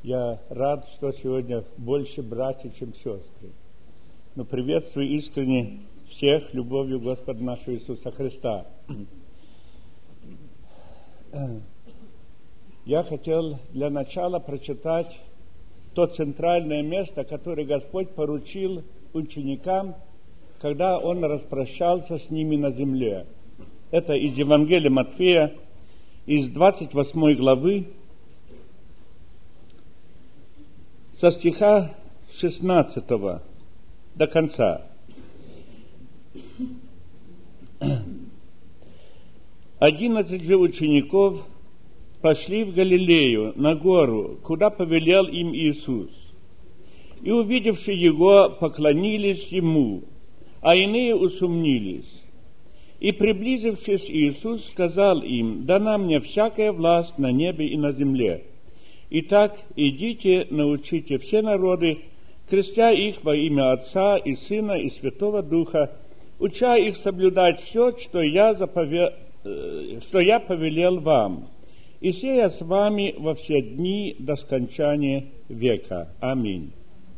Я рад, что сегодня больше братьев, чем сестры. Но приветствую искренне всех любовью Господа нашего Иисуса Христа. Я хотел для начала прочитать то центральное место, которое Господь поручил ученикам, когда Он распрощался с ними на земле. Это из Евангелия Матфея, из 28 главы, со стиха 16 до конца. 11 же учеников пошли в Галилею, на гору, куда повелел им Иисус. И, увидевши Его, поклонились Ему, а иные усомнились. И, приблизившись, Иисус сказал им: «Дана мне всякая власть на небе и на земле. Итак, идите, научите все народы, крестя их во имя Отца и Сына и Святого Духа, уча их соблюдать все, что я повелел вам. И сея с вами во все дни до скончания века. Аминь».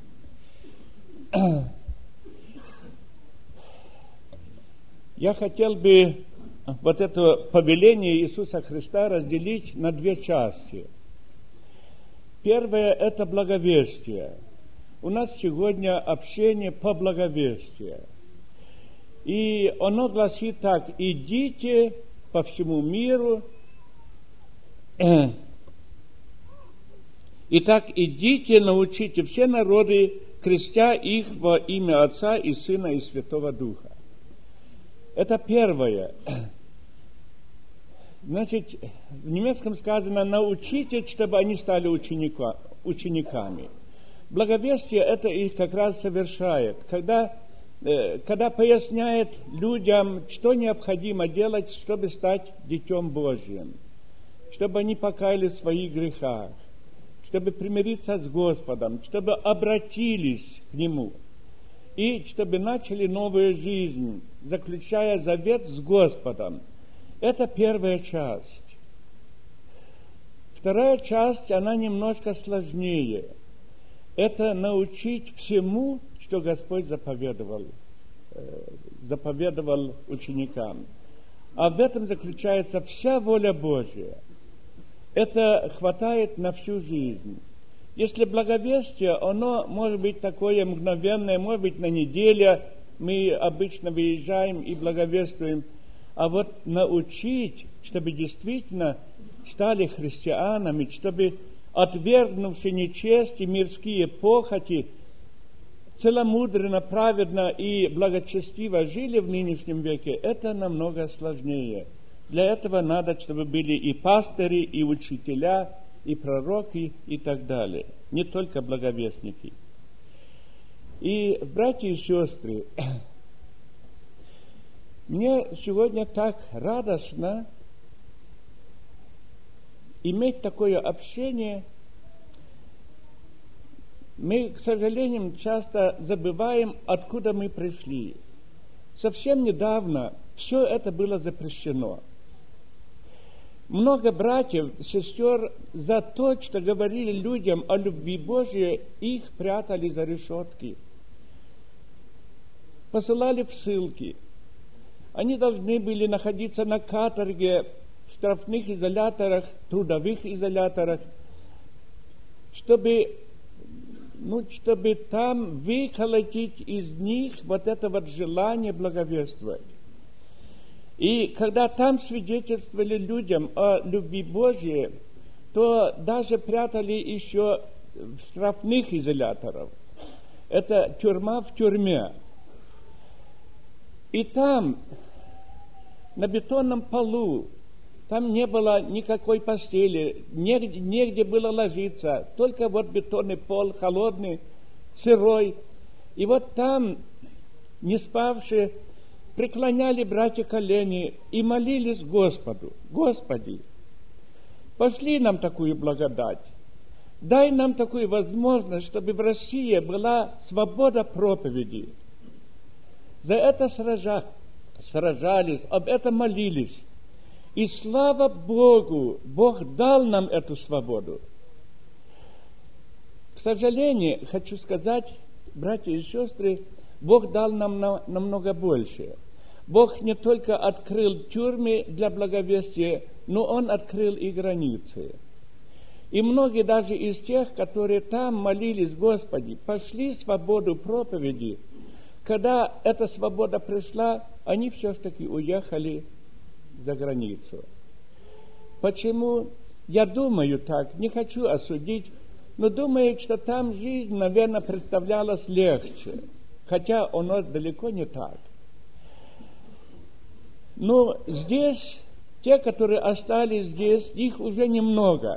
Я хотел бы вот это повеление Иисуса Христа разделить на две части. Первое – это благовестие. У нас сегодня общение по благовестию. И оно гласит так: идите по всему миру. Итак, идите, научите все народы, крестя их во имя Отца и Сына и Святого Духа. Это первое. Значит, в немецком сказано: научите, чтобы они стали учениками. Благовестие это их как раз совершает, когда поясняет людям, что необходимо делать, чтобы стать детем Божьим, чтобы они покаялись в своих грехах, чтобы примириться с Господом, чтобы обратились к Нему и чтобы начали новую жизнь, заключая завет с Господом. Это первая часть. Вторая часть, она немножко сложнее. Это научить всему, что Господь заповедовал ученикам. А в этом заключается вся воля Божья. Это хватает на всю жизнь. Если благовестие, оно может быть такое мгновенное, может быть на неделю, мы обычно выезжаем и благовествуем. А вот научить, чтобы действительно стали христианами, чтобы, отвергнувши нечесть и мирские похоти, целомудренно, праведно и благочестиво жили в нынешнем веке, это намного сложнее. Для этого надо, чтобы были и пастыри, и учителя, и пророки, и так далее. Не только благовестники. И, братья и сестры, мне сегодня так радостно иметь такое общение. Мы, к сожалению, часто забываем, откуда мы пришли. Совсем недавно все это было запрещено. Много братьев, сестер за то, что говорили людям о любви Божьей, их прятали за решетки, посылали в ссылки. Они должны были находиться на каторге, в штрафных изоляторах, трудовых изоляторах, чтобы там выколотить из них вот это вот желание благовествовать. И когда там свидетельствовали людям о любви Божьей, то даже прятали еще в штрафных изоляторах. Это тюрьма в тюрьме. И там, на бетонном полу, там не было никакой постели, негде было ложиться, только вот бетонный пол, холодный, сырой. И вот там, не спавшие, преклоняли братья колени и молились Господу: «Господи, пошли нам такую благодать, дай нам такую возможность, чтобы в России была свобода проповеди». За это сражались, об этом молились. И слава Богу, Бог дал нам эту свободу. сожалению, хочу сказать, братья и сестры, Бог дал нам намного больше. Бог не только открыл тюрьмы для благовестия, но Он открыл и границы. И многие даже из тех, которые там молились: Господи, пошли свободу проповеди, когда эта свобода пришла, они все-таки уехали за границу. Почему? Я думаю так, не хочу осудить, но думаю, что там жизнь, наверное, представлялась легче, хотя оно далеко не так. Но здесь, те, которые остались здесь, их уже немного.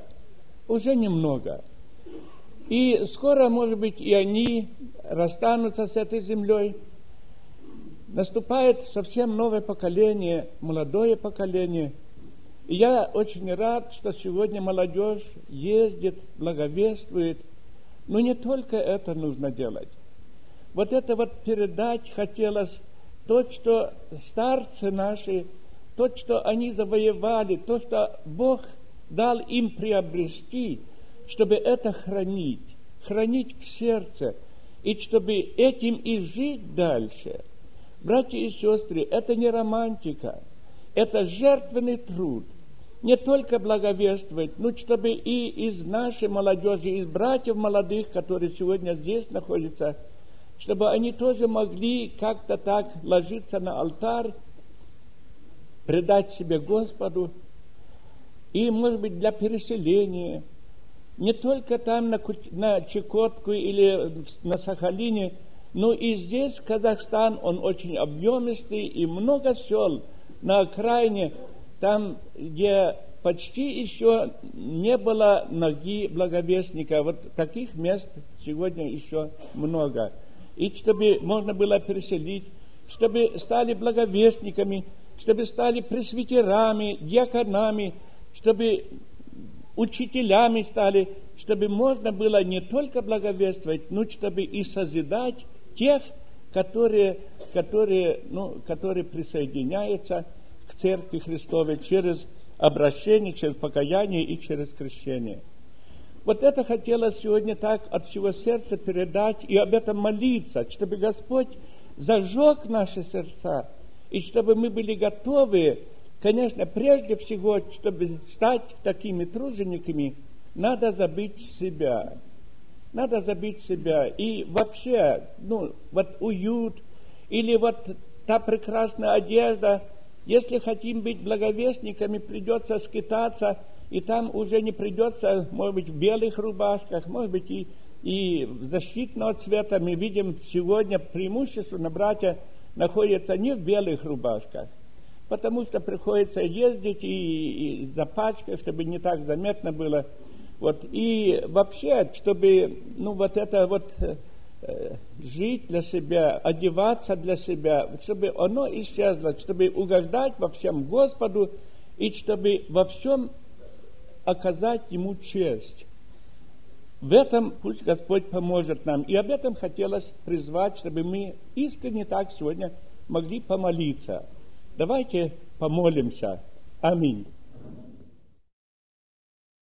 И скоро, может быть, и они расстанутся с этой землей. Наступает совсем новое поколение, молодое поколение. И я очень рад, что сегодня молодежь ездит, благовествует. Но не только это нужно делать. Вот это вот передать хотелось то, что старцы наши, то, что они завоевали, то, что Бог дал им приобрести, чтобы это хранить в сердце, и чтобы этим и жить дальше. Братья и сестры, это не романтика, это жертвенный труд. Не только благовествовать, но чтобы и из нашей молодежи, из братьев молодых, которые сегодня здесь находятся, чтобы они тоже могли как-то так ложиться на алтарь, предать себе Господу, и, может быть, для переселения, не только там на Чукотку или на Сахалине, но и здесь Казахстан, он очень объемистый, и много сел на окраине, там, где почти еще не было ноги благовестника. Вот таких мест сегодня еще много. И чтобы можно было переселить, чтобы стали благовестниками, чтобы стали пресвитерами, диаконами, чтобы учителями стали, чтобы можно было не только благовествовать, но чтобы и созидать тех, которые присоединяются к Церкви Христовой через обращение, через покаяние и через крещение. Вот это хотелось сегодня так от всего сердца передать и об этом молиться, чтобы Господь зажег наши сердца, и чтобы мы были готовы. Конечно, прежде всего, чтобы стать такими тружениками, надо забыть себя. Надо забыть себя. И вообще, вот уют, или вот та прекрасная одежда, если хотим быть благовестниками, придется скитаться, и там уже не придется, может быть, в белых рубашках, может быть, и защитного цвета. Мы видим сегодня преимущественно братья находятся не в белых рубашках, потому что приходится ездить и запачкать, чтобы не так заметно было. Вот. И вообще, чтобы жить для себя, одеваться для себя, чтобы оно исчезло, чтобы угождать во всем Господу, и чтобы во всем оказать Ему честь. В этом пусть Господь поможет нам. И об этом хотелось призвать, чтобы мы искренне так сегодня могли помолиться. Давайте помолимся. Аминь.